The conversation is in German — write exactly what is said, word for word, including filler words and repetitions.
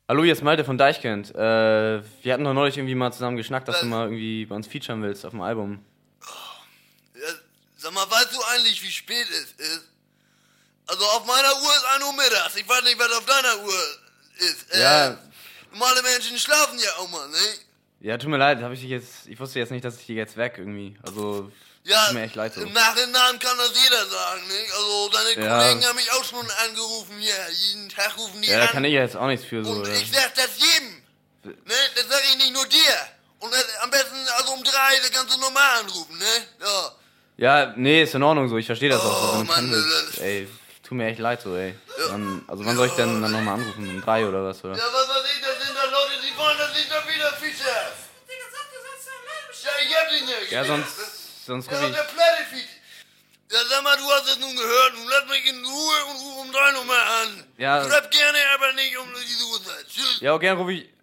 Hallo, hier ist Malte von Deichkind. Äh, wir hatten doch neulich irgendwie mal zusammen geschnackt, dass Was? du mal irgendwie bei uns featuren willst auf dem Album. Ja, sag mal, weißt du eigentlich, wie spät es ist? Also auf meiner Uhr ist ein Uhr mittags. Ich weiß nicht, was auf deiner Uhr ist. Ja. Äh, normale Menschen schlafen ja auch mal, ne? Ja, tut mir leid, hab ich dich jetzt. Ich wusste jetzt nicht, dass ich dich jetzt weg irgendwie. Also. Ja, tut mir echt leid so. Im Nachhinein kann das jeder sagen, ne? Also deine Ja. Kollegen haben mich auch schon angerufen hier. Jeden Tag rufen die Ja, an. da kann ich ja jetzt auch nichts für so. Und Oder? ich sag das jedem. Ne? Das sag ich nicht nur dir. Und das, am besten also um drei, da kannst du normal anrufen, ne? Ja. Ja, nee, ist in Ordnung so. Ich verstehe das Oh, auch. So, wenn du Mann, kannst. das- Ey, tut mir echt leid so, ey. Ja. Dann, also wann soll ich denn dann nochmal anrufen? Um drei oder was, oder? Ja, was weiß ich, das sind da Leute, die wollen, dass ich da wieder feature. Ja, ich hab die nicht. Ja, sonst, sonst Ja, ruf und der ich. Platte feature. Ja, sag mal, du hast es nun gehört. Nun lass mich in Ruhe und ruf um drei nochmal an. Ja. Schreib gerne, aber nicht um diese Uhrzeit. Tschüss. Ja, gern ruf ich.